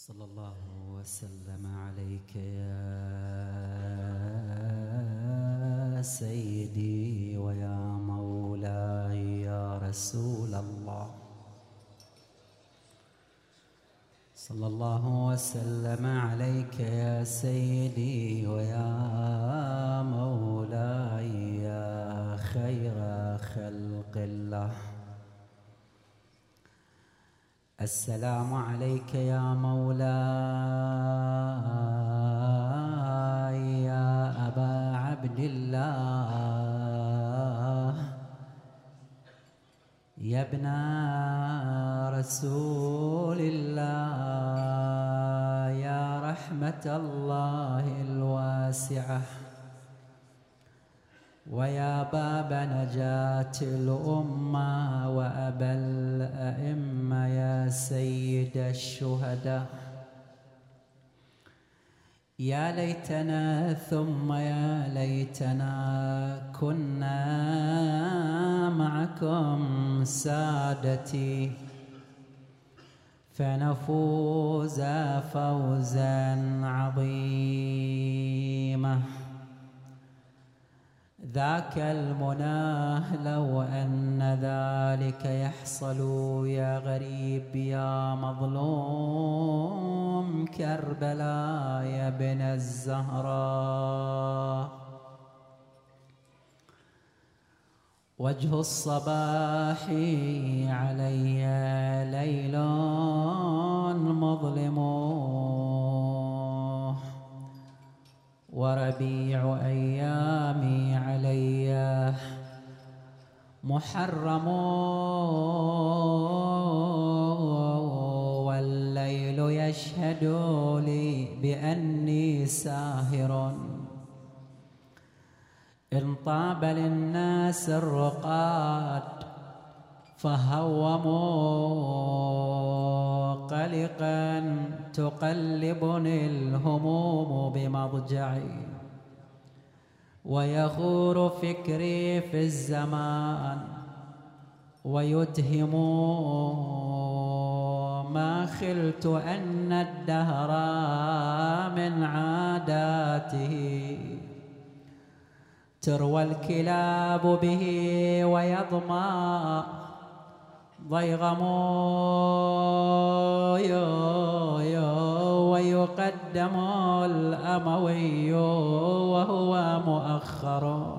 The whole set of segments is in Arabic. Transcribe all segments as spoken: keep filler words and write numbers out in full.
صلى الله وسلم عليك يا سيدي ويا مولاي يا رسول الله. صلى الله وسلم عليك يا سيدي ويا مولاي يا خير خلق الله. السلام عليك يا مولاي يا أبا عبد الله يا ابن رسول الله يا رحمة الله الواسعة ويا باب نجاة الأمة وأبا الأئمة يا سيد الشهداء. يا ليتنا ثم يا ليتنا كنا معكم سادتي فنفوز فوزا عظيما. ذاك المناه لو أن ذلك يحصل يا غريب يا مظلوم كربلاء يا ابن الزهراء. وجه الصباح علي ليل مظلم وربيع أيامي علي محرم والليل يشهد لي بأني ساهر. إن طاب للناس الرقاد فهوموا قلقا تقلبني الهموم بمضجعي ويغور فكري في الزمان ويتهم ما خلت أن الدهر من عاداته تروى الكلاب به ويظمأ ضيغم ويقدم الأموي وهو مؤخر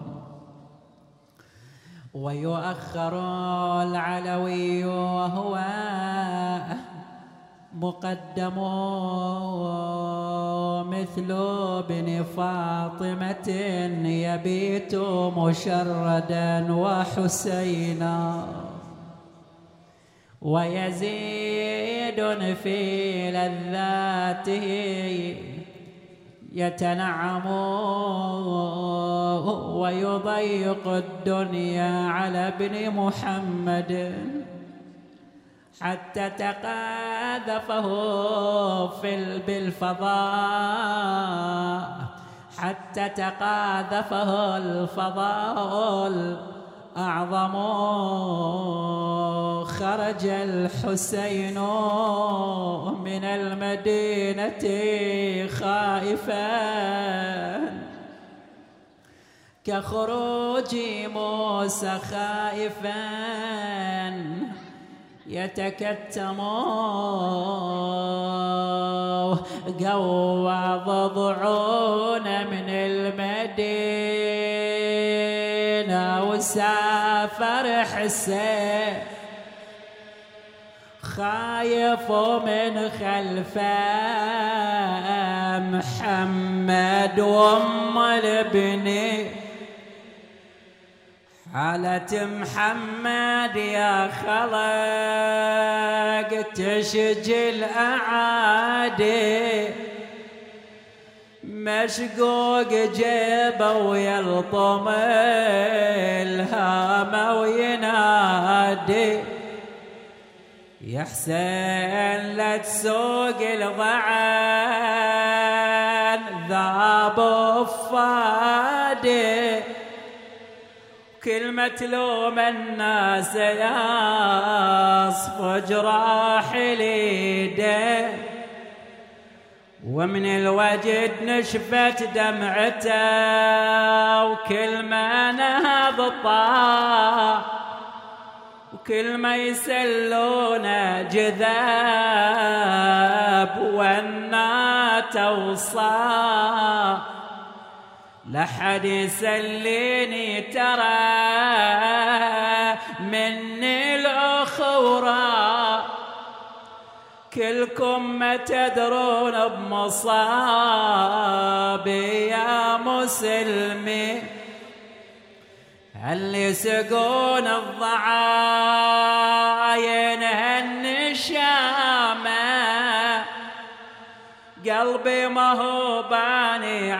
ويؤخر العلوي وهو مقدم مثل ابن فاطمة يبيت مشردا وحسينا ويزيد في لذاته يتنعم ويضيق الدنيا على ابن محمد حتى تقاذفه في بالفضاء حتى تقاذفه الفضاء الأعظم. خرج الحسين من المدينة خائفا كخروج موسى خائفا يتكتم قوى ضضعون من المدينة وسافر حسين خايف من خلفه محمد وام الابن حالة محمد يا خلق تشجي الأعادي مشقوق جيبه ويلطم الهامة وينادي يا حسين لا تسوق الضعان ذاب فادي كل متلوم الناس يصف جراح اليده ومن الوجد نشفت دمعته وكل ما نهض طاح وكل ما يسلونه جذاب وانا توصى لحد يسليني ترى مني الأخرى كلكم ما تدرون بمصابي يا مسلمين هل يسقون الضعاين هالنشامة قلبي ما هو باني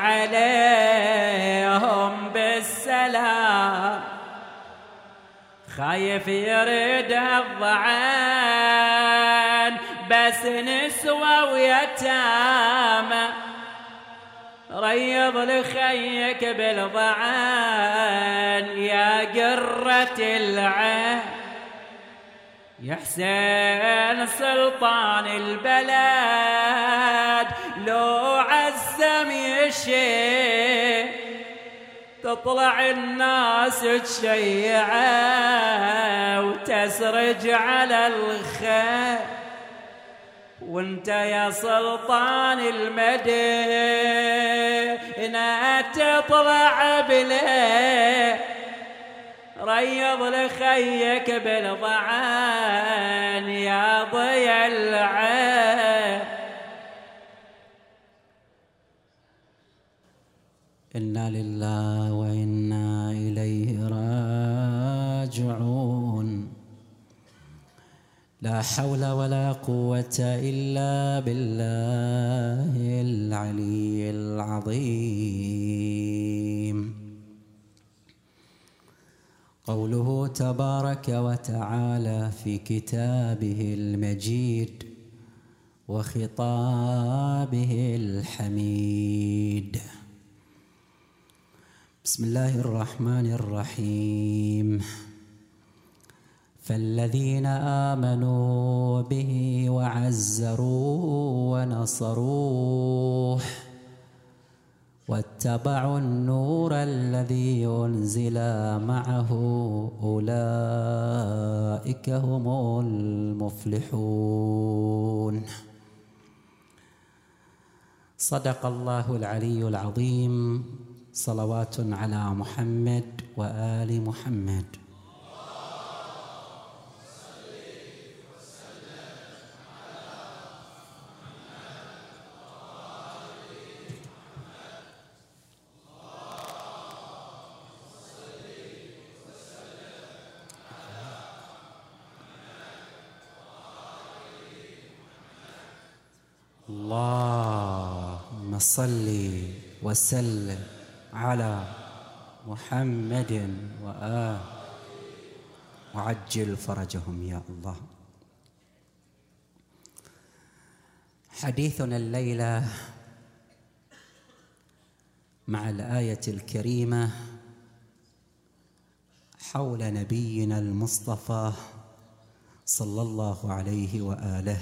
عليهم بالسلام خايف يريد الضعان بس نسوى ويتامى ريض لخيك بالضعان يا قرة العين يا حسين سلطان البلد لو عزم يشي تطلع الناس تشيعه وتسرج على الخير وانت يا سلطان المدينة تطلع بليه ريض لخيك بالضعان يا ضي العين إنا لله وإنا إليه راجعون لا حول ولا قوة إلا بالله العلي العظيم قوله تبارك وتعالى في كتابه المجيد وخطابه الحميد بسم الله الرحمن الرحيم فالذين آمنوا به وعزروه ونصروه واتبعوا النور الذي أنزل معه أولئك هم المفلحون صدق الله العلي العظيم صلوات على محمد وآل محمد اللهم صل وسلم على محمد وآله وعجل فرجهم يا الله. حديثنا الليلة مع الآية الكريمة حول نبينا المصطفى صلى الله عليه وآله،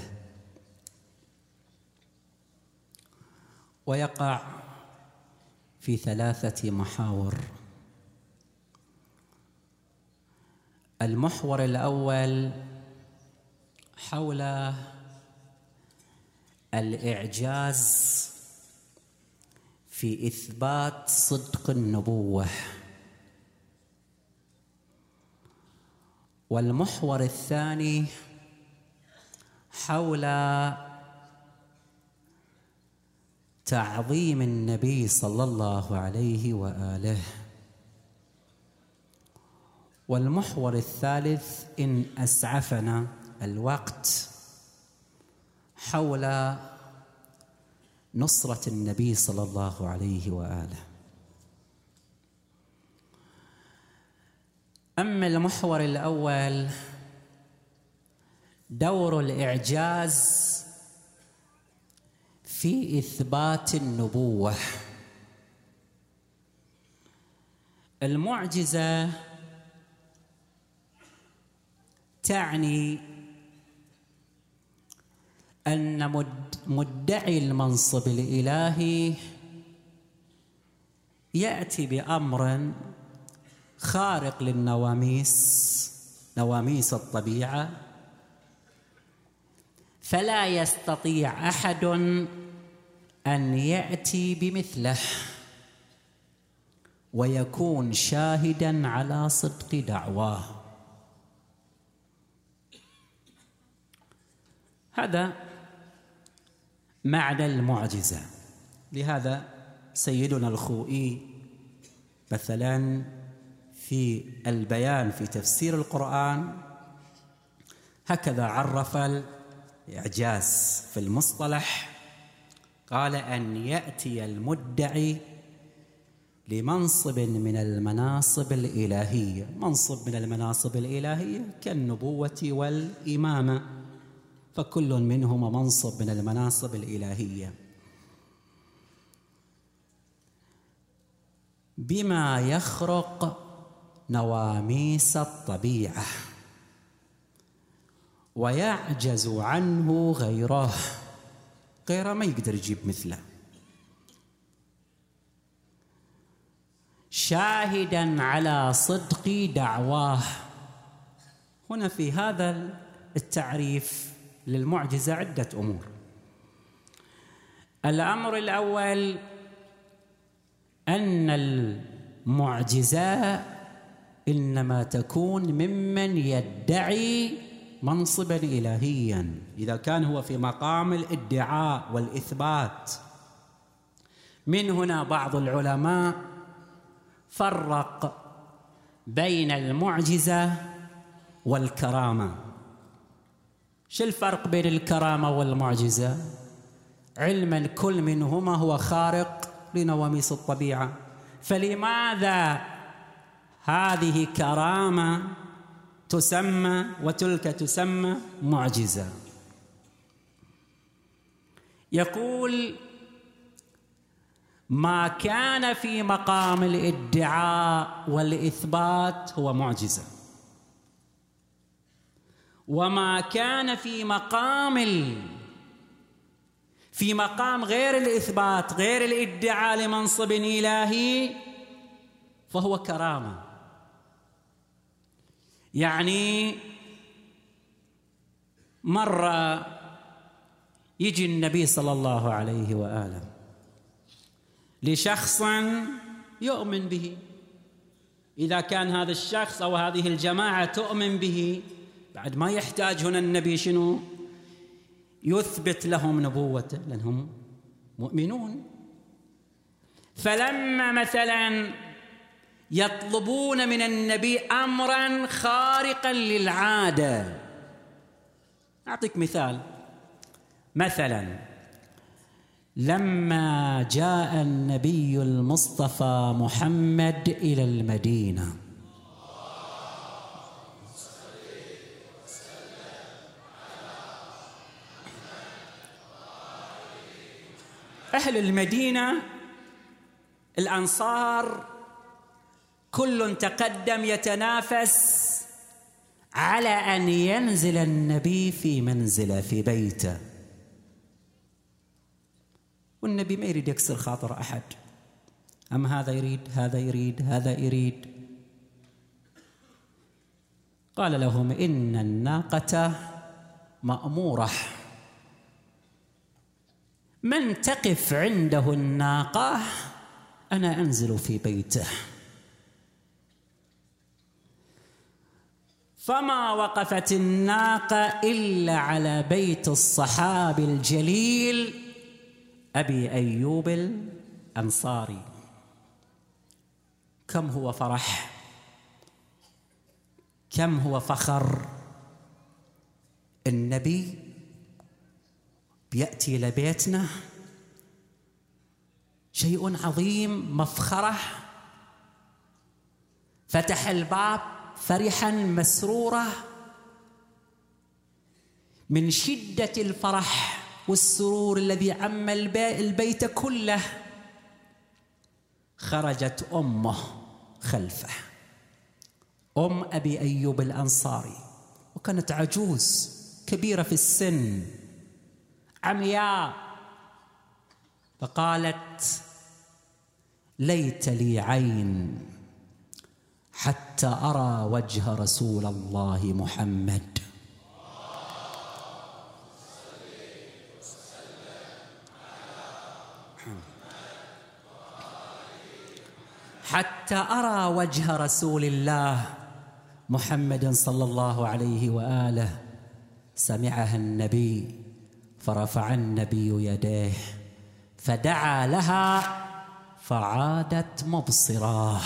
ويقع في ثلاثة محاور. المحور الأول حول الإعجاز في إثبات صدق النبوة، والمحور الثاني حول تعظيم النبي صلى الله عليه وآله، والمحور الثالث إن أسعفنا الوقت حول نصرة النبي صلى الله عليه وآله. أما المحور الأول دور الإعجاز في إثبات النبوة. المعجزة تعني أن مدعي المنصب الإلهي يأتي بأمر خارق للنواميس، نواميس الطبيعة، فلا يستطيع أحد أن يأتي بمثله ويكون شاهداً على صدق دعواه. هذا معنى المعجزة. لهذا سيدنا الخوئي مثلاً في البيان في تفسير القرآن هكذا عرف الإعجاز في المصطلح، قال: أن يأتي المدعي لمنصب من المناصب الإلهية. منصب من المناصب الإلهية كالنبوة والإمامة، فكل منهما منصب من المناصب الإلهية، بما يخرق نواميس الطبيعة ويعجز عنه غيره، غيره ما يقدر يجيب مثله، شاهداً على صدق دعواه. هنا في هذا التعريف للمعجزة عدة أمور. الأمر الأول أن المعجزة إنما تكون ممن يدعي منصباً إلهياً، إذا كان هو في مقام الادعاء والإثبات. من هنا بعض العلماء فرق بين المعجزة والكرامة. شو الفرق بين الكرامة والمعجزة؟ علماً كل منهما هو خارق لنواميس الطبيعة، فلماذا هذه كرامة تسمى وتلك تسمى معجزة؟ يقول: ما كان في مقام الادعاء والإثبات هو معجزة، وما كان في مقام ال... في مقام غير الإثبات، غير الادعاء لمنصب إلهي، فهو كرامة. يعني مرة يجي النبي صلى الله عليه وآله لشخص يؤمن به، إذا كان هذا الشخص أو هذه الجماعة تؤمن به، بعد ما يحتاج هنا النبي شنو؟ يثبت لهم نبوته، لأنهم مؤمنون. فلما مثلا يطلبون من النبي أمرا خارقا للعادة، أعطيك مثال. مثلا لما جاء النبي المصطفى محمد إلى المدينة، أهل المدينة الأنصار كل تقدم يتنافس على أن ينزل النبي في منزله في بيته، والنبي ما يريد يكسر خاطر أحد، أما هذا يريد هذا يريد هذا يريد. قال لهم: إن الناقة مأمورة، من تقف عنده الناقة أنا أنزل في بيته. فما وقفت الناقة إلا على بيت الصحابي الجليل أبي أيوب الأنصاري. كم هو فرح، كم هو فخر. النبي بيأتي إلى بيتنا، شيء عظيم، مفخرة. فتح الباب فرحا مسرورا، من شدة الفرح والسرور الذي عم البيت كله خرجت أمه خلفه، أم أبي أيوب الأنصاري، وكانت عجوز كبيرة في السن، عمياء، فقالت: ليت لي عين حتى أرى وجه رسول الله محمد. حتى أرى وجه رسول الله محمد صلى الله عليه وآله. سمعها النبي فرفع النبي يديه فدعا لها فعادت مبصرة.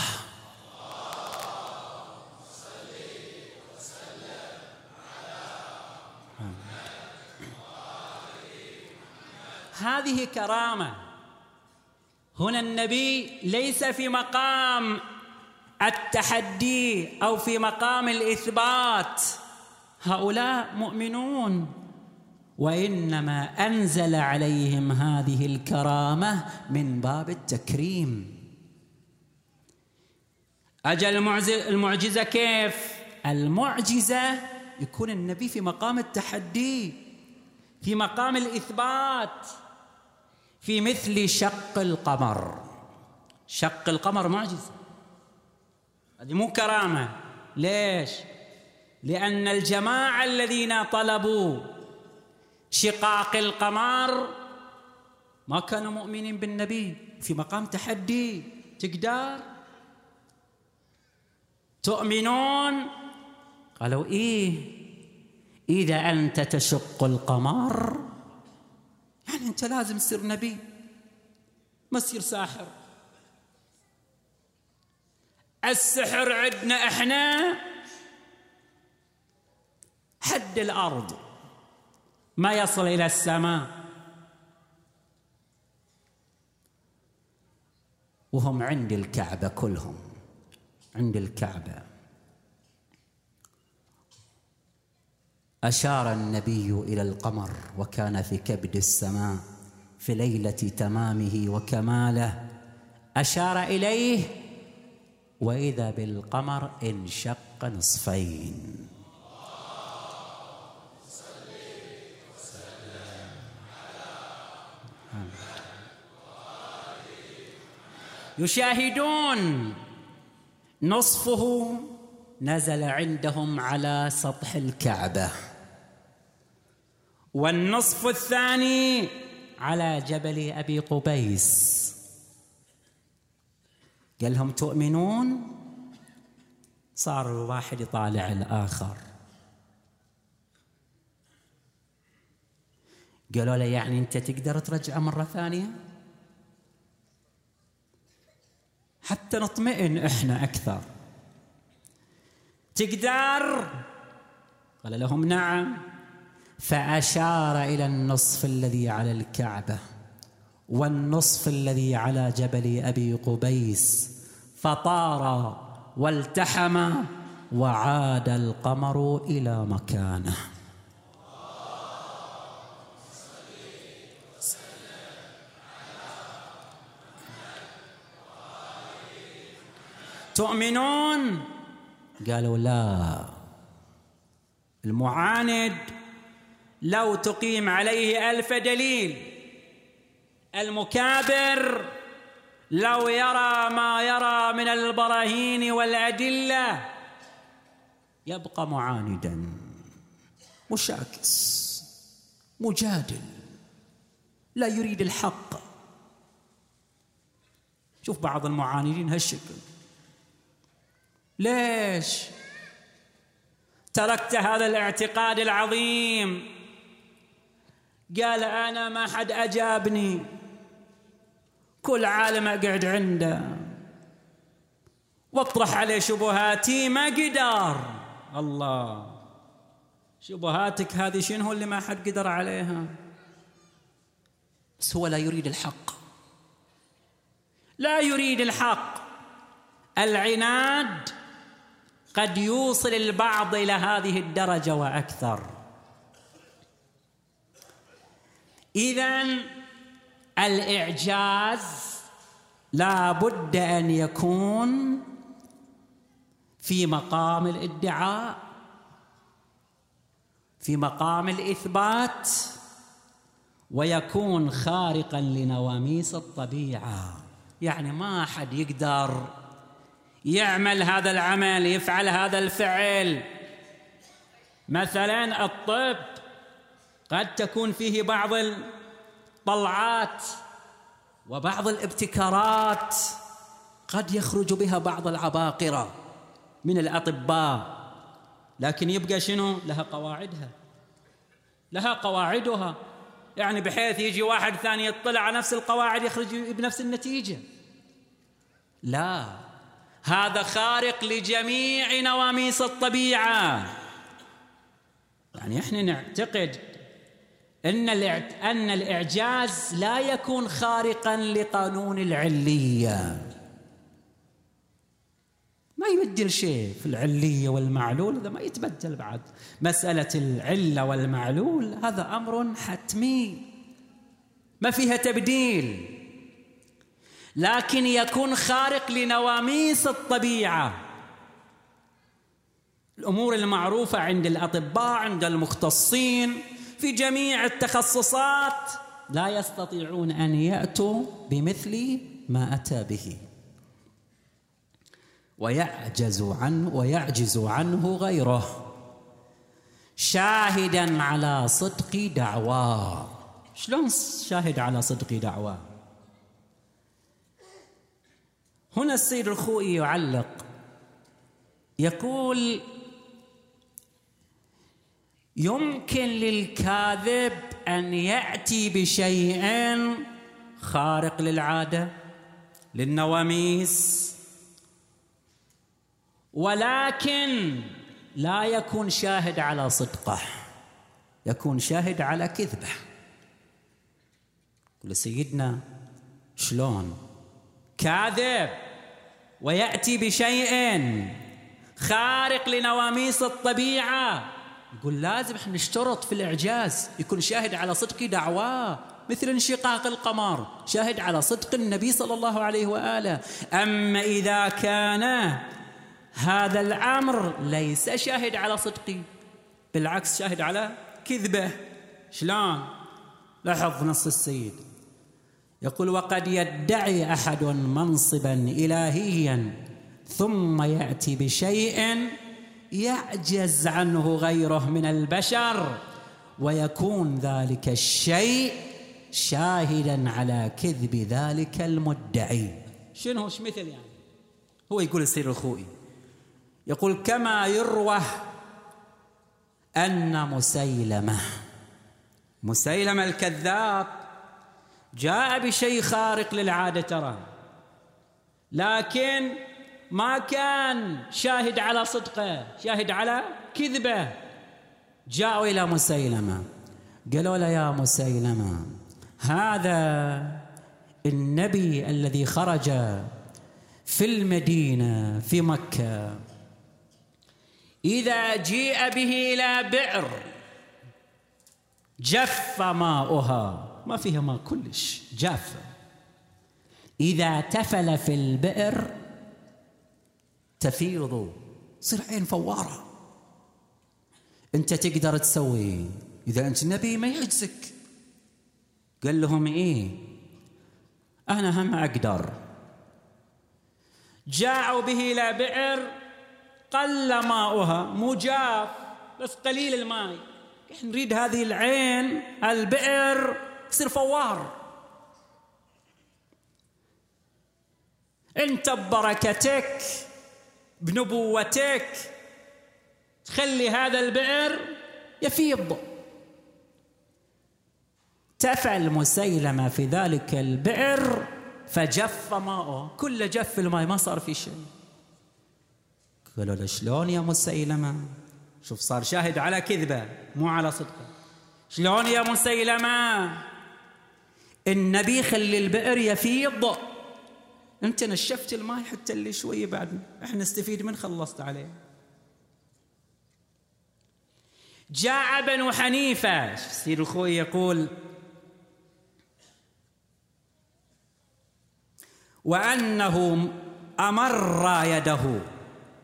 هذه كرامة. هنا النبي ليس في مقام التحدي أو في مقام الإثبات، هؤلاء مؤمنون، وإنما أنزل عليهم هذه الكرامة من باب التكريم. أجل المعجزة كيف؟ المعجزة يكون النبي في مقام التحدي، في مقام الإثبات، في مثل شق القمر. شق القمر معجزة، هذه مو كرامة. ليش؟ لأن الجماعة الذين طلبوا شقاق القمر ما كانوا مؤمنين بالنبي، في مقام تحدي. تقدر تؤمنون؟ قالوا إيه، إذا أنت تشق القمر يعني أنت لازم تصير نبي، ما تصير ساحر. السحر عندنا إحنا حد الأرض، ما يصل إلى السماء، وهم عند الكعبة، كلهم عند الكعبة. أشار النبي إلى القمر وكان في كبد السماء في ليلة تمامه وكماله، أشار إليه وإذا بالقمر انشق نصفين. يشاهدون نصفه نزل عندهم على سطح الكعبة، والنصف الثاني على جبل أبي قبيس. قال لهم تؤمنون؟ صار الواحد يطالع الآخر. قالوا له يعني أنت تقدر ترجعه مرة ثانية حتى نطمئن إحنا أكثر؟ تقدر؟ قال لهم نعم. فأشار إلى النصف الذي على الكعبة والنصف الذي على جبل أبي قبيس، فطار والتحم وعاد القمر إلى مكانه. تؤمنون؟ قالوا لا. المعاند لو تقيم عليه ألف دليل، المكابر لو يرى ما يرى من البراهين والأدلة يبقى معاندا، مشاكس، مجادل، لا يريد الحق. شوف بعض المعاندين هالشكل. ليش تركت هذا الاعتقاد العظيم؟ قال أنا ما حد أجابني، كل عالم أقعد عنده واطرح عليه شبهاتي ما قدر. الله، شبهاتك هذه شنو اللي ما حد قدر عليها؟ بس هو لا يريد الحق، لا يريد الحق. العناد قد يوصل البعض إلى هذه الدرجة وأكثر. إذن الإعجاز لا بد أن يكون في مقام الادعاء، في مقام الإثبات، ويكون خارقا لنواميس الطبيعة. يعني ما أحد يقدر يعمل هذا العمل، يفعل هذا الفعل. مثلا الطب قد تكون فيه بعض الطلعات وبعض الابتكارات قد يخرج بها بعض العباقرة من الأطباء، لكن يبقى شنو؟ لها قواعدها، لها قواعدها، يعني بحيث يجي واحد ثاني يطلع على نفس القواعد يخرج بنفس النتيجة. لا، هذا خارق لجميع نواميس الطبيعة. يعني احنا نعتقد أن أن الإعجاز لا يكون خارقاً لقانون العلية، ما يبدل شيء في العلية والمعلول، هذا ما يتبدل بعد. مسألة العلة والمعلول هذا أمر حتمي ما فيها تبديل، لكن يكون خارق لنواميس الطبيعة. الأمور المعروفة عند الأطباء، عند المختصين في جميع التخصصات، لا يستطيعون أن يأتوا بمثل ما أتى به، ويعجز عنه ويعجز عنه غيره، شاهدا على صدق دعواه. شلون شاهد على صدق دعواه؟ هنا السيد الخوئي يعلق يقول: يمكن للكاذب أن يأتي بشيء خارق للعادة للنواميس، ولكن لا يكون شاهد على صدقه، يكون شاهد على كذبه. يقول سيدنا: شلون كاذب ويأتي بشيء خارق لنواميس الطبيعة؟ يقول لازم احنا نشترط في الإعجاز يكون شاهد على صدق دعواه، مثل انشقاق القمر شاهد على صدق النبي صلى الله عليه وآله. أما إذا كان هذا الأمر ليس شاهد على صدقي، بالعكس شاهد على كذبه، شلون؟ لاحظ نص السيد يقول: وقد يدعي أحد منصبا إلهيا ثم يأتي بشيء يعجز عنه غيره من البشر، ويكون ذلك الشيء شاهدا على كذب ذلك المدعي. شنو وش مثل؟ يعني هو يقول السيد الخوئي يقول: كما يروى أن مسيلمة مسيلمة الكذاب جاء بشيء خارق للعادة ترى، لكن ما كان شاهد على صدقه، شاهد على كذبه. جاءوا إلى مسيلمة قالوا له: يا مسيلمة، هذا النبي الذي خرج في المدينة في مكة إذا جيء به إلى بئر جف ماؤها، ما فيها ماء كلش، جافة، إذا تفل في البئر تفيض، تصير عين فوارة. أنت تقدر تسوي إذا أنت نبي ما يعجزك. قال لهم: إيه أنا هم أقدر. جاءوا به إلى بئر قل ماؤها، مو جاف بس قليل الماء، نريد هذه العين البئر تصير فوار. أنت ببركتك بنبوتك تخلي هذا البئر يفيض. تفعل مسيلمة في ذلك البئر فجف ماؤه، كل جف الماء ما صار في شيء. قالوا له: شلون يا مسيلمة؟ شوف صار شاهد على كذبة مو على صدقه. شلون يا مسيلمة؟ النبي خلي البئر يفيض، انت نشفت الماء حتى اللي شوية بعد احنا نستفيد من خلصت عليه. جاء بنو حنيفة، سيد الخوي يقول: وأنه أمر يده،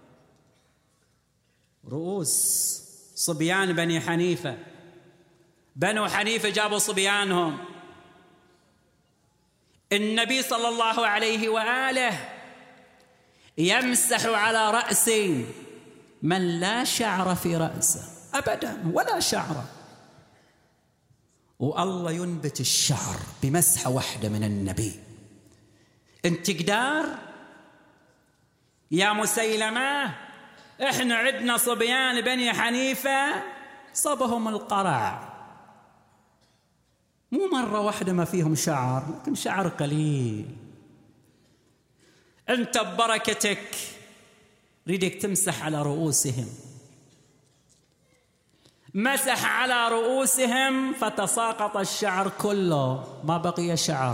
رؤوس صبيان بني حنيفة بنو حنيفة جابوا صبيانهم، النبي صلى الله عليه وآله يمسح على رأس من لا شعر في رأسه أبدا ولا شعر، والله ينبت الشعر بمسحة واحدة من النبي. انت تقدر يا مسيلمة؟ احنا عندنا صبيان بني حنيفة صبهم القرع، مو مرة واحدة ما فيهم شعر، لكن شعر قليل. انت ببركتك ريدك تمسح على رؤوسهم، مسح على رؤوسهم فتساقط الشعر كله، ما بقي شعر.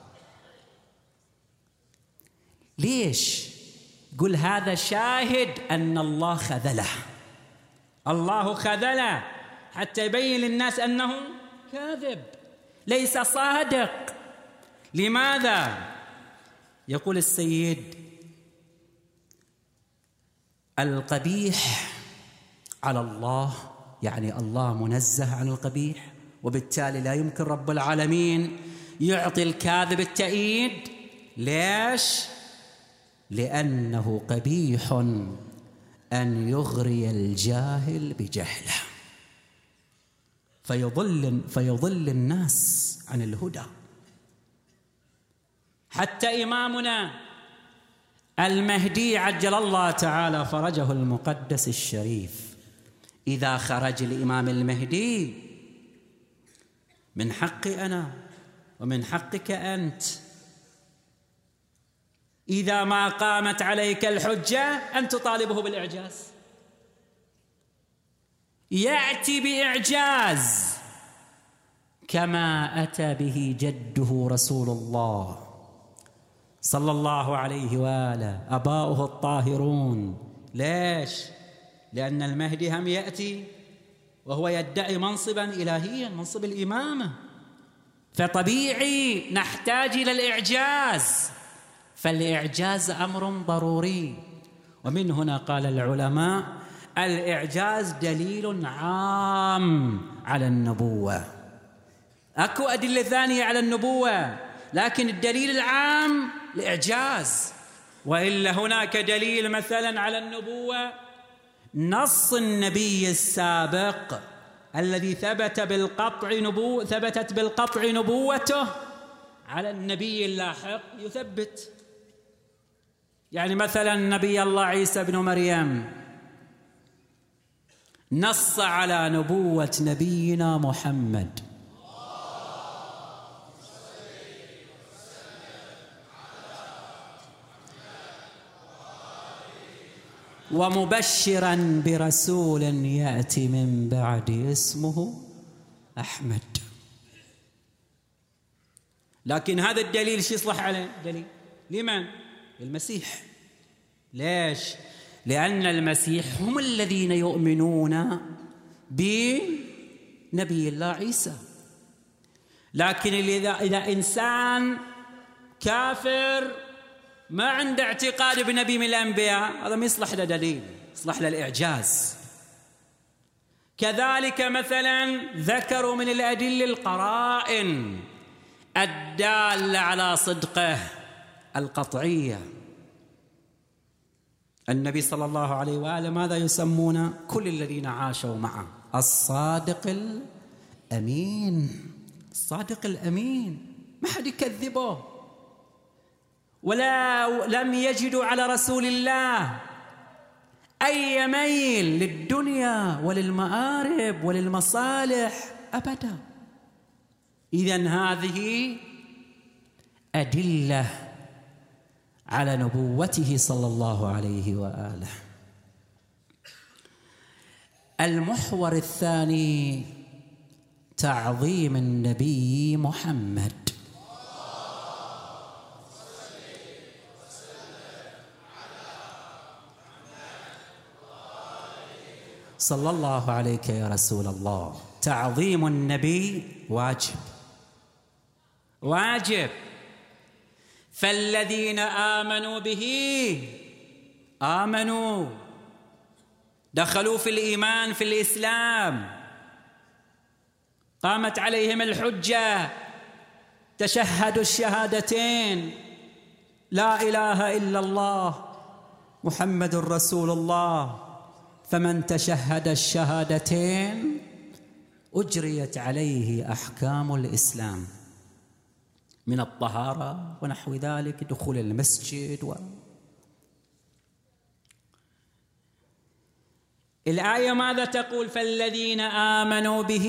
ليش؟ قل هذا شاهد أن الله خذله، الله خذله حتى يبين للناس أنه كاذب ليس صادق. لماذا؟ يقول السيد: القبيح على الله، يعني الله منزه عن القبيح، وبالتالي لا يمكن رب العالمين يعطي الكاذب التأييد. ليش؟ لأنه قبيح أن يغري الجاهل بجهله فيضل فيضل الناس عن الهدى. حتى إمامنا المهدي عجل الله تعالى فرجه المقدس الشريف، إذا خرج الإمام المهدي من حقي أنا ومن حقك أنت، إذا ما قامت عليك الحجة أن تطالبه بالإعجاز. يأتي بإعجاز كما أتى به جده رسول الله صلى الله عليه وآله، أباؤه الطاهرون. ليش؟ لأن المهدي هم يأتي وهو يدعي منصبا إلهيا، منصب الإمامة، فطبيعي نحتاج إلى الإعجاز، فالإعجاز أمر ضروري. ومن هنا قال العلماء: الإعجاز دليل عام على النبوة. أكو أدلة ثانية على النبوة، لكن الدليل العام الإعجاز. وإلا هناك دليل مثلا على النبوة نص النبي السابق الذي ثبت بالقطع نبو ثبتت بالقطع نبوته على النبي اللاحق يثبت. يعني مثلا نبي الله عيسى بن مريم نص على نبوة نبينا محمد ومبشرا برسول يأتي من بعد اسمه أحمد. لكن هذا الدليل شو يصلح عليه؟ دليل لمن؟ المسيح. ليش؟ لأن المسيح هم الذين يؤمنون بنبي الله عيسى. لكن إذا إذا إنسان كافر ما عنده اعتقاد بنبي من الأنبياء، هذا ما يصلح له دليل، يصلح له الإعجاز. كذلك مثلا ذكروا من الأدلة القرائن الدالة على صدقه القطعية. النبي صلى الله عليه وآله ماذا يسمون كل الذين عاشوا معه؟ الصادق الأمين. الصادق الأمين ما حد يكذبه، ولا لم يجدوا على رسول الله أي ميل للدنيا وللمآرب وللمصالح أبدا. إذن هذه أدلة على نبوته صلى الله عليه وآله. المحور الثاني تعظيم النبي محمد صلى الله عليك يا رسول الله. تعظيم النبي واجب واجب. فالذين آمنوا به آمنوا دخلوا في الإيمان في الإسلام، قامت عليهم الحجة، تشهدوا الشهادتين لا إله إلا الله محمد رسول الله، فمن تشهد الشهادتين أجريت عليه أحكام الإسلام من الطهارة ونحو ذلك، دخول المسجد و... الآية ماذا تقول؟ فالذين آمنوا به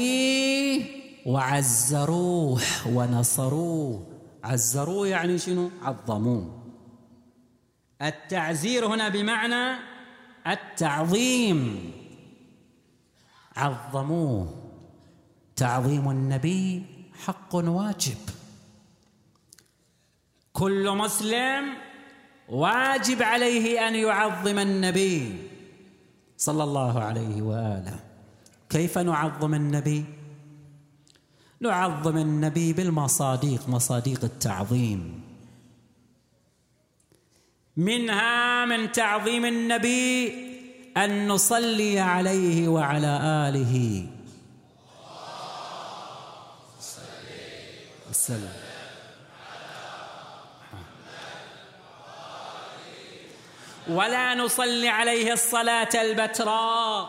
وعزروه ونصروه. عزروه يعني شنو؟ عظموه. التعزير هنا بمعنى التعظيم، عظموه. تعظيم النبي حق واجب، كل مسلم واجب عليه أن يعظم النبي صلى الله عليه وآله. كيف نعظم النبي؟ نعظم النبي بالمصاديق، مصاديق التعظيم. منها من تعظيم النبي أن نصلي عليه وعلى آله وسلم. ولا نصلي عليه الصلاة البتراء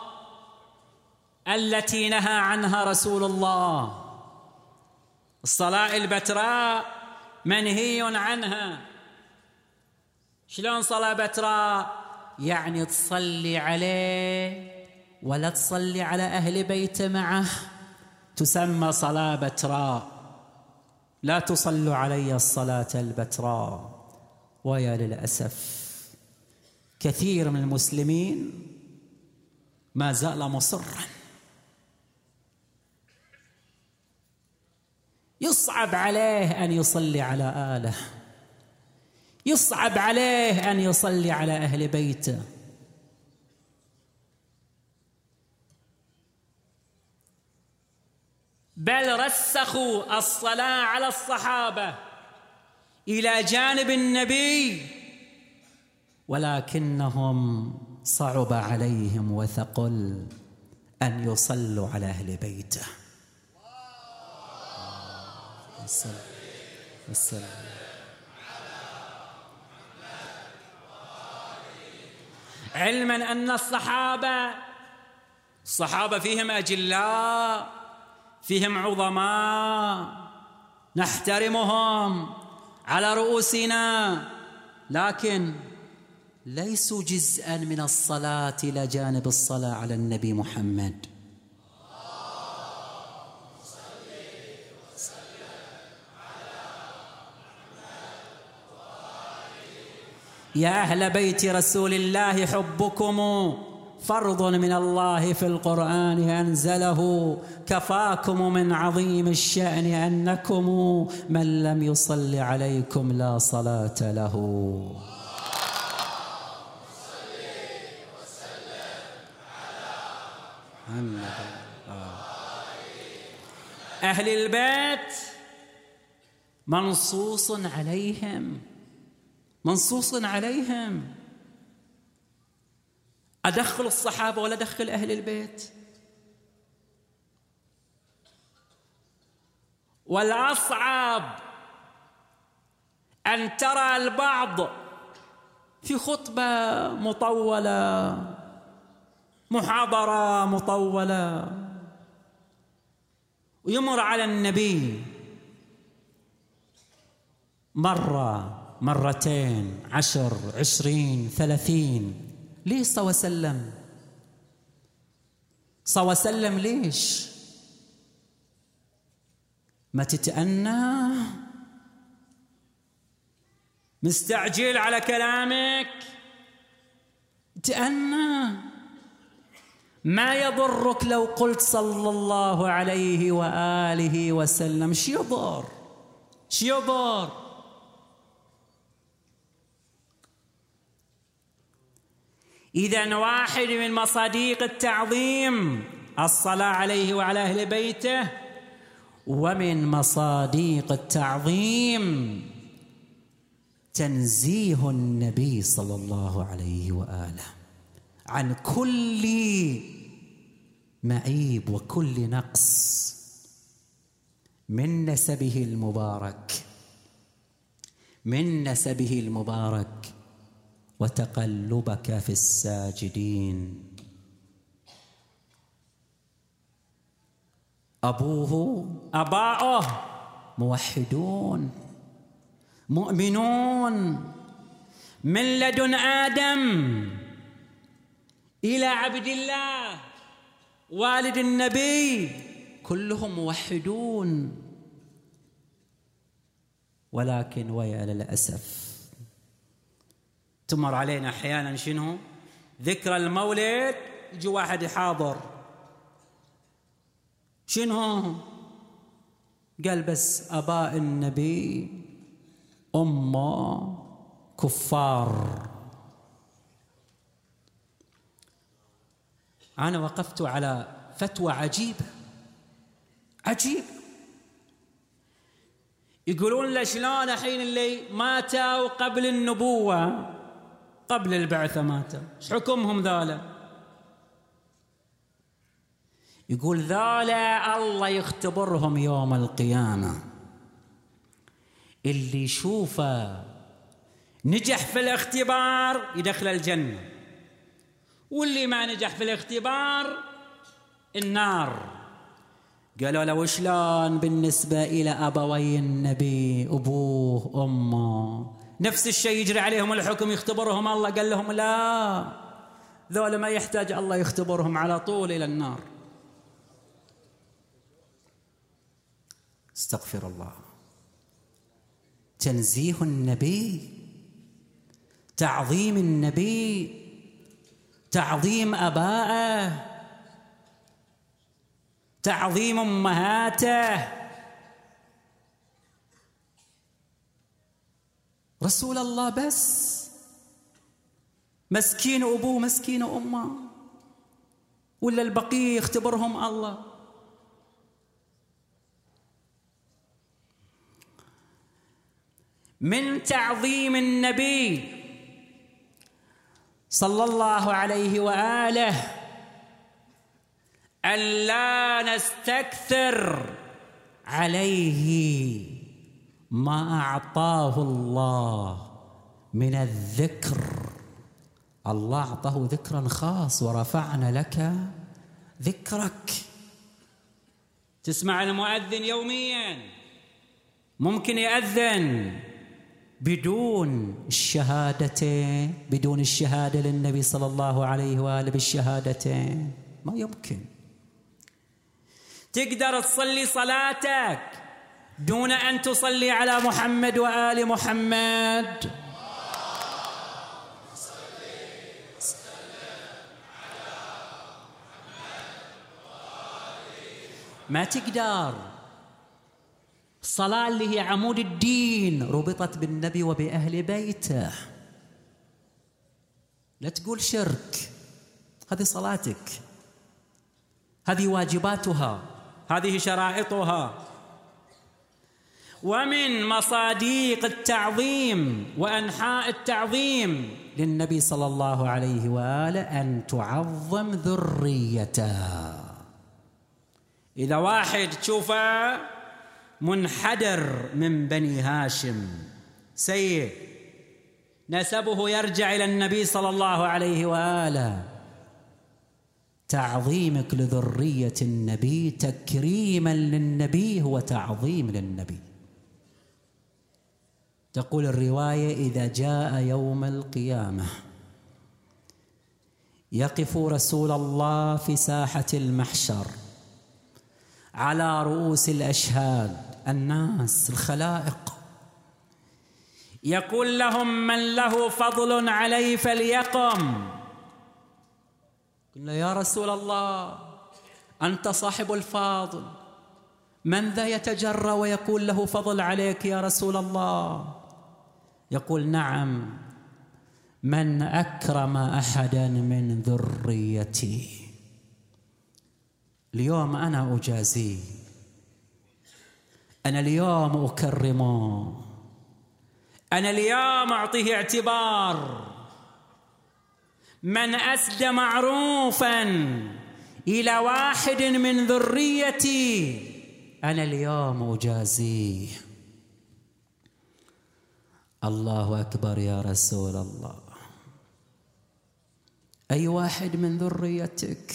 التي نهى عنها رسول الله. الصلاة البتراء منهي عنها. شلون صلاة بتراء؟ يعني تصلي عليه ولا تصلي على أهل بيته معه، تسمى صلاة بتراء. لا تصلوا علي الصلاة البتراء. ويا للأسف كثير من المسلمين ما زال مصرا، يصعب عليه أن يصلي على آله، يصعب عليه أن يصلي على أهل بيته. بل رسخوا الصلاة على الصحابة إلى جانب النبي، ولكنهم صعب عليهم وثقل أن يصلوا على أهل بيته. السلام السلام. علما أن الصحابة الصحابة فيهم أجلاء، فيهم عظماء نحترمهم على رؤوسنا، لكن ليسوا جزءا من الصلاة إلى جانب الصلاة على النبي محمد. يا أهل بيت رسول الله حبكم فرض من الله في القرآن أنزله، كفاكم من عظيم الشأن أنكم من لم يصل عليكم لا صلاة له. أهل البيت منصوص عليهم، منصوص عليهم. أدخل الصحابة ولا أدخل أهل البيت؟ والأصعب أن ترى البعض في خطبة مطولة، محاضرة مطولة، ويمر على النبي مرة مرتين عشر عشرين ثلاثين. ليش صلى الله عليه وسلم؟ صلى الله عليه وسلم ليش؟ ما تتأنى؟ مستعجل على كلامك؟ تأنى. ما يضرك لو قلت صلى الله عليه وآله وسلم، شو يضر؟ شو يضر؟ إذن واحد من مصاديق التعظيم الصلاة عليه وعلى أهل بيته، ومن مصاديق التعظيم تنزيه النبي صلى الله عليه وآله عن كل معيب وكل نقص. من نسبه المبارك من نسبه المبارك وتقلبك في الساجدين. أبوه أباؤه موحدون مؤمنون، من لدن آدم إلى عبد الله والد النبي كلهم موحدون. ولكن ويا للأسف تمر علينا أحيانا شنو؟ ذكرى المولد يجي واحد يحاضر، شنو؟ قال بس آباء النبي أمه كفار. أنا وقفت على فتوى عجيبة عجيب، يقولون له شلون الحين اللي ماتوا قبل النبوة قبل البعثة ماتوا، ايش حكمهم ذولا؟ يقول ذولا الله يختبرهم يوم القيامة، اللي يشوفه نجح في الاختبار يدخل الجنة، واللي ما نجح في الاختبار النار. قالوا له وشلون بالنسبة إلى أبوي النبي أبوه أمه نفس الشيء يجري عليهم الحكم يختبرهم الله؟ قال لهم لا، ذولا ما يحتاج الله يختبرهم على طول إلى النار. استغفر الله. تنزيه النبي، تعظيم النبي، تعظيم آبائه، تعظيم أمهاته. رسول الله بس مسكين أبوه مسكين أمه، ولا البقية يختبرهم الله؟ من تعظيم النبي صلى الله عليه وآله أن لا نستكثر عليه ما أعطاه الله من الذكر. الله أعطاه ذكرا خاص، ورفعنا لك ذكرك. تسمع المؤذن يوميا ممكن يأذن بدون الشهادتين، بدون الشهادة للنبي صلى الله عليه وآله بالشهادتين، ما يمكن. تقدر تصلي صلاتك دون أن تصلي على محمد وآل محمد؟ ما تقدر. الصلاة اللي هي عمود الدين ربطت بالنبي وبأهل بيته. لا تقول شرك، هذه صلاتك، هذه واجباتها، هذه شرائطها. ومن مصاديق التعظيم وأنحاء التعظيم للنبي صلى الله عليه وآله أن تعظم ذريته. إذا واحد تشوفه منحدر من بني هاشم سيء، نسبه يرجع إلى النبي صلى الله عليه وآله، تعظيمك لذرية النبي تكريما للنبي هو تعظيم للنبي. تقول الرواية إذا جاء يوم القيامة يقف رسول الله في ساحة المحشر على رؤوس الأشهاد، الناس الخلائق، يقول لهم من له فضل علي فليقم. قلنا يا رسول الله أنت صاحب الفضل، من ذا يتجرى ويقول له فضل عليك يا رسول الله؟ يقول نعم، من أكرم أحدا من ذريتي. اليوم أنا أجازيه، أنا اليوم أكرمه، أنا اليوم أعطيه اعتبار. من أسدى معروفا إلى واحد من ذريتي أنا اليوم أجازيه. الله أكبر يا رسول الله. أي واحد من ذريتك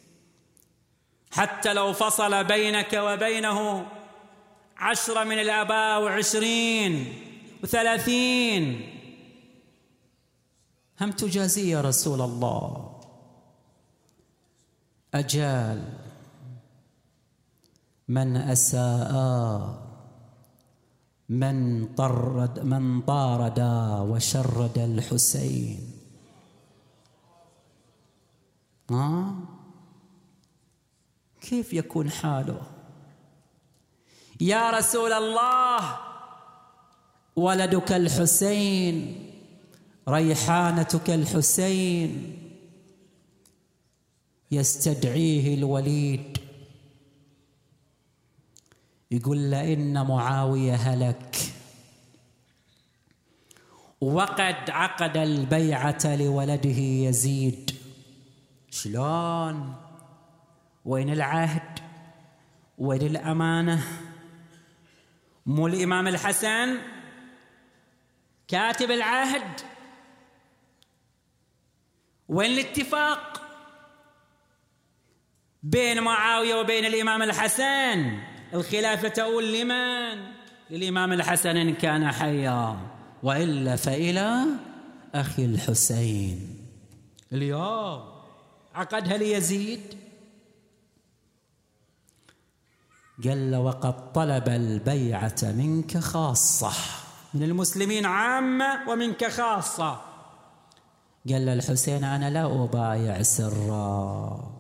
حتى لو فصل بينك وبينه عشرة من الآباء وعشرين وثلاثين، هم تجازي يا رسول الله. أجال من أساء من طرد من طارد وشرد الحسين. آه؟ كيف يكون حاله يا رسول الله؟ ولدك الحسين، ريحانتك الحسين، يستدعيه الوليد يقول له إن معاوية هلك وقد عقد البيعة لولده يزيد. شلون؟ وين العهد؟ وين الأمانة؟ مو الإمام الحسن كاتب العهد؟ وين الاتفاق بين معاوية وبين الإمام الحسن؟ الخلافة تقول لمن؟ للإمام الحسن إن كان حيا، وإلا فإلى أخي الحسين. اليوم عقدها ليزيد. قال له وقد طلب البيعة منك خاصة، من المسلمين عامة ومنك خاصة. قال له الحسين أنا لا أبايع سرا.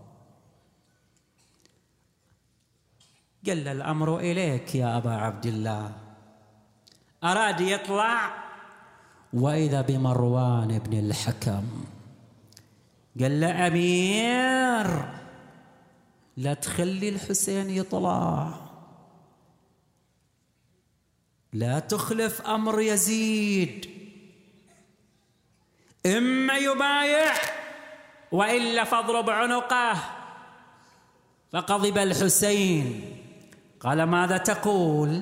قال له الأمر إليك يا أبا عبد الله. أراد يطلع وإذا بمروان بن الحكم قال له أمير لا تخلي الحسين يطلع، لا تخلف أمر يزيد، إما يبايع وإلا فاضرب عنقه. فغضب الحسين قال ماذا تقول؟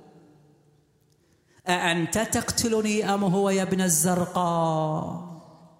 أأنت تقتلني أم هو يا ابن الزرقاء؟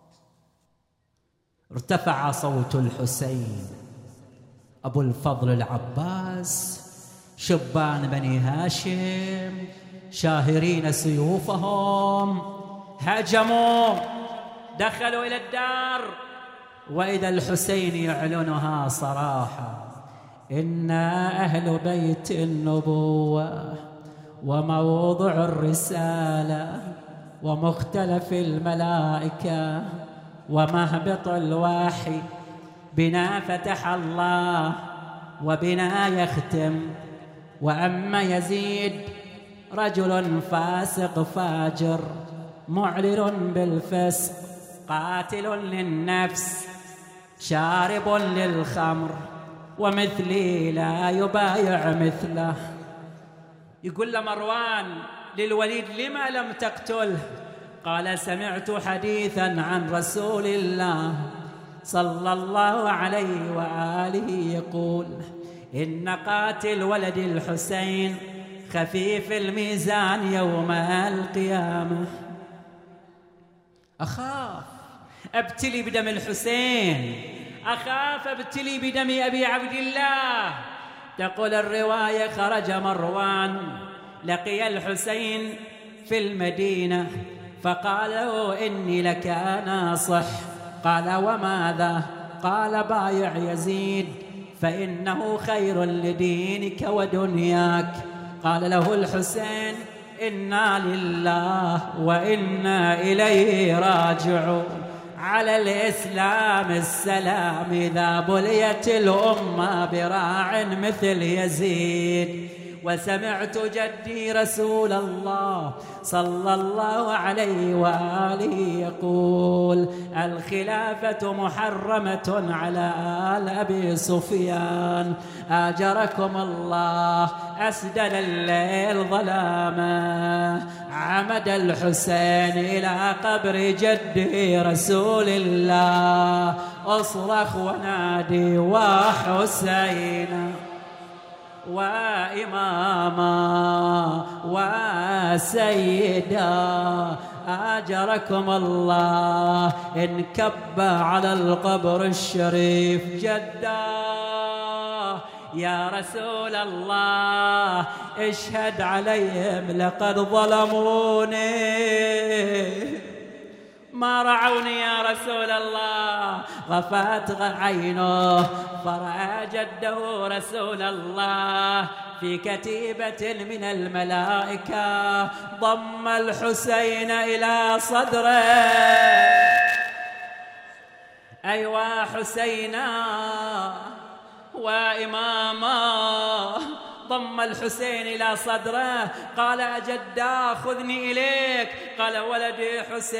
ارتفع صوت الحسين. أبو الفضل العباس، شبان بني هاشم شاهرين سيوفهم هجموا دخلوا إلى الدار، وإذا الحسين يعلنها صراحة: إنا أهل بيت النبوة وموضع الرسالة ومختلف الملائكة ومهبط الوحي، بنا فتح الله وبنا يختم. وأما يزيد رجل فاسق فاجر معلن بالفسق، قاتل للنفس شارب للخمر، ومثلي لا يبايع مثله. يقول لمروان للوليد لما لم تقتله؟ قال سمعت حديثا عن رسول الله صلى الله عليه وآله يقول إن قاتل ولد الحسين خفيف الميزان يوم القيامة. أخاف أبتلي بدم الحسين، أخاف أبتلي بدم أبي عبد الله. تقول الرواية خرج مروان لقي الحسين في المدينة فقال له إني لك ناصح. قال وماذا؟ قال بايع يزيد فإنه خير لدينك ودنياك. قال له الحسين إنا لله وإنا إليه راجعون. على الإسلام السلام إذا بليت الأمة براع مثل يزيد. وسمعت جدي رسول الله صلى الله عليه وآله يقول الخلافة محرمة على آل أبي سفيان. آجركم الله أسدل الليل ظلاما، عمد الحسين إلى قبر جده رسول الله، أصرخ ونادي وحسين. وإماما وسيدا آجركم الله انكب على القبر الشريف جدا يا رسول الله اشهد عليهم لقد ظلموني ما رعوني يا رسول الله. غفت عينه فرأى جده رسول الله في كتيبة من الملائكة ضم الحسين إلى صدره. أيوا حسينا وإماما ضم الحسين إلى صدره. قال أجدا خذني إليك. قال ولدي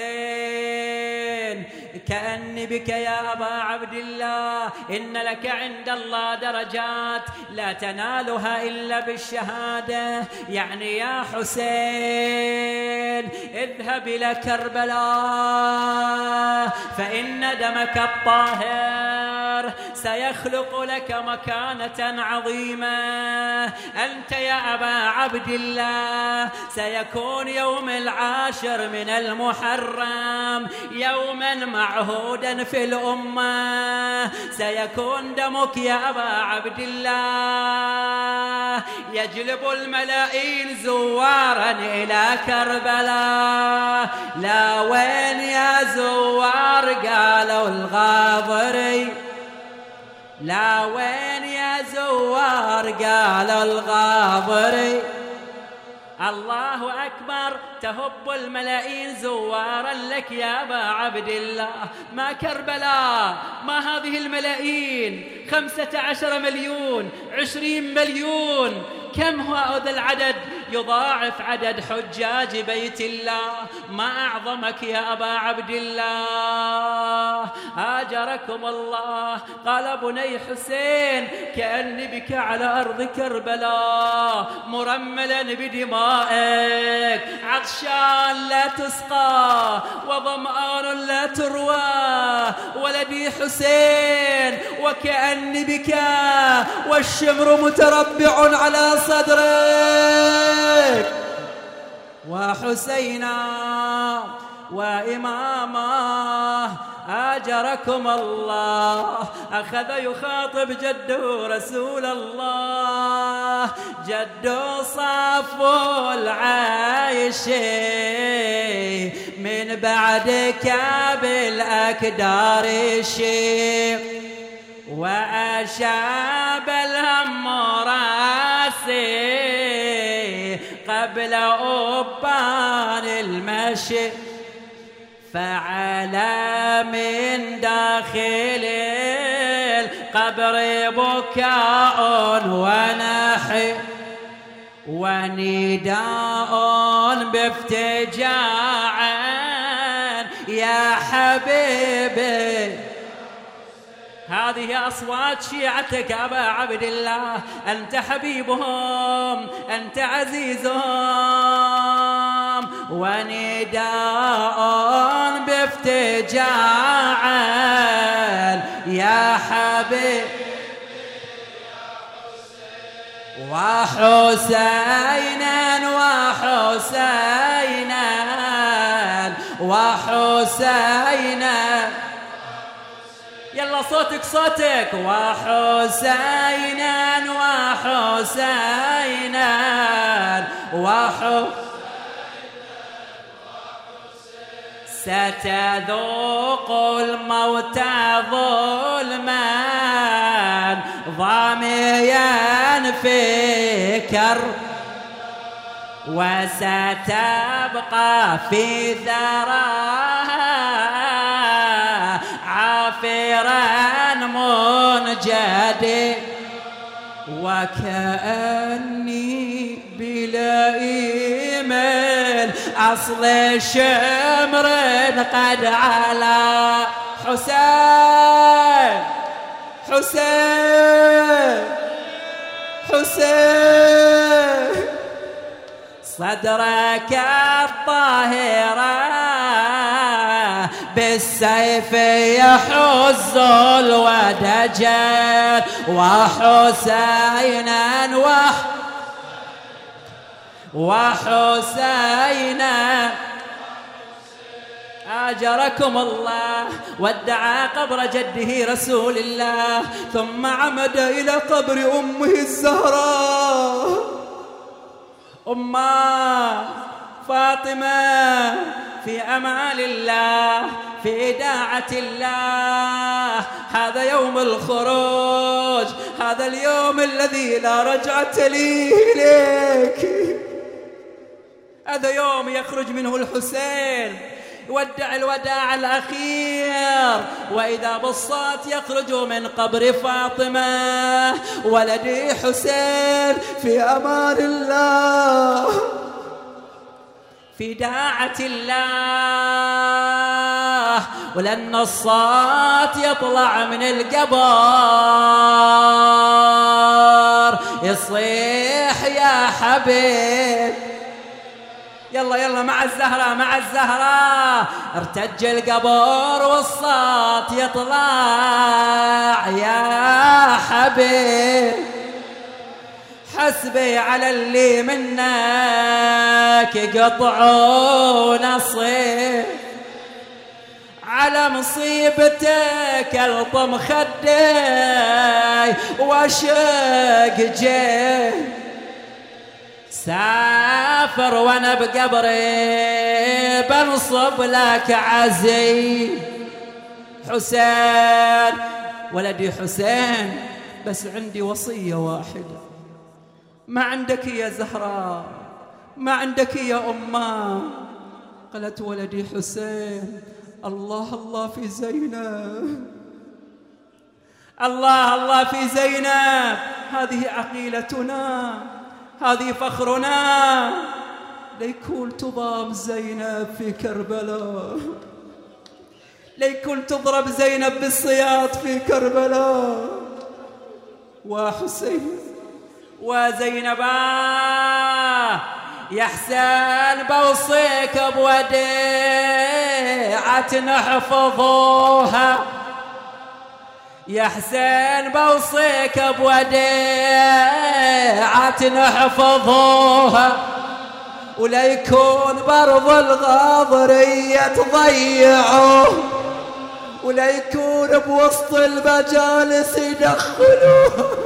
حسين كأني بك يا أبا عبد الله إن لك عند الله درجات لا تنالها إلا بالشهادة. يعني يا حسين اذهب إلى كربلاء فإن دمك الطاهر سيخلق لك مكانة عظيمة. أنت يا أبا عبد الله سيكون يوم العاشر من المحرم يوما معهودا في الأمة. سيكون دمك يا أبا عبد الله يجلب الملايين زوارا إلى كربلاء. لا وين يا زوار قالوا الغاضري. لا وين يا زوار قالوا الغاضري. الله أكبر تهب الملايين زوارا لك يا أبا عبد الله. ما كربلاء ما هذه الملايين خمسة عشر مليون عشرين مليون كم هو هذا العدد يضاعف عدد حجاج بيت الله. ما أعظمك يا أبا عبد الله آجركم الله. قال بني حسين كأني بك على أرض كربلاء مرملا بدمائك عطشان لا تسقى وظمآن لا تروى. ولدي حسين وكأني بك والشمر متربع على صدرك. وحسينا وإماما آجركم الله. أخذ يخاطب جده رسول الله. جده صافو العايش من بعدك بالأكدار الشيخ وأشاب الهم راسي قبل أبان المشي. فعلى من داخل القبر بكاء ونحي ونداء بافتجاع يا حبيبي. هذه أصوات شيعتك أبا عبد الله. أنت حبيبهم أنت عزيزهم. ونداء بافتجاع يا حبيب وحسينا وحسينا وحسينا. يلا صوتك صوتك. وحسينا وحسينا وحسينا ستذوق الموت ظلما ظاميا في كرب وستبقى في ثراها عافرا منجدي. وكأني بلئيم أصل شمر قد على. حسين حسين حسين صدرك الطاهرة بالسيف يحز الودجان وحسينا وح وحسينا آجركم الله. وادعى قبر جده رسول الله ثم عمد إلى قبر أمه الزهراء أمه فاطمة في أمان الله في داعة الله. هذا يوم الخروج، هذا اليوم الذي لا رجعة لي إليك. هذا يوم يخرج منه الحسين يودع الوداع الأخير، وإذا بالصوت يخرج من قبر فاطمة ولدي حسين في أمان الله في داعة الله. ولأن الصوت يطلع من القبر يصيح يا حبيب يلا يلا مع الزهراء مع الزهراء. ارتج القبر والصوت يطلع يا حبيب حسبي على اللي منك يقطعوا نصيب على مصيبتك الطم خدي واشق جيب. سافر وانا بقبري بنصب لك عزي حسين ولدي حسين، بس عندي وصية واحدة. ما عندك يا زهراء، ما عندك يا أمه؟ قالت ولدي حسين الله الله في زينب، الله الله في زينب، هذه عقيلتنا، هذه فخرنا. ليكون تضام زينب في كربلاء، ليكون تضرب زينب بالسياط في كربلاء. وحسين وزينبا يا حسين بوصيك بوديعة نحفظوها، يا حسين بوصيك بوديعة نحفظوها، ولا يكون برض الغاضرية تضيعوه، ولا يكون بوسط المجالس يدخلوه.